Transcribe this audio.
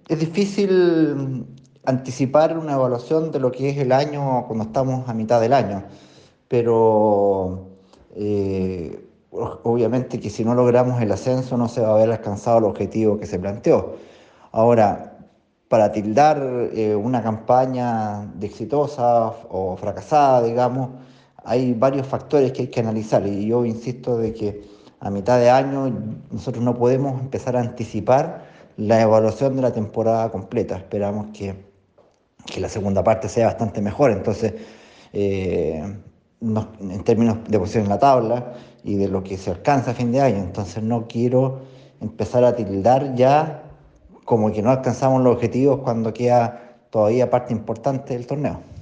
Es difícil anticipar una evaluación de lo que es el año cuando estamos a mitad del año, pero obviamente que si no logramos el ascenso no se va a haber alcanzado el objetivo que se planteó. Ahora, para tildar una campaña de exitosa o fracasada, digamos, hay varios factores que hay que analizar y yo insisto de que a mitad de año nosotros no podemos empezar a anticipar la evaluación de la temporada completa. Esperamos que la segunda parte sea bastante mejor, entonces en términos de posición en la tabla y de lo que se alcanza a fin de año, entonces no quiero empezar a tildar ya como que no alcanzamos los objetivos cuando queda todavía parte importante del torneo.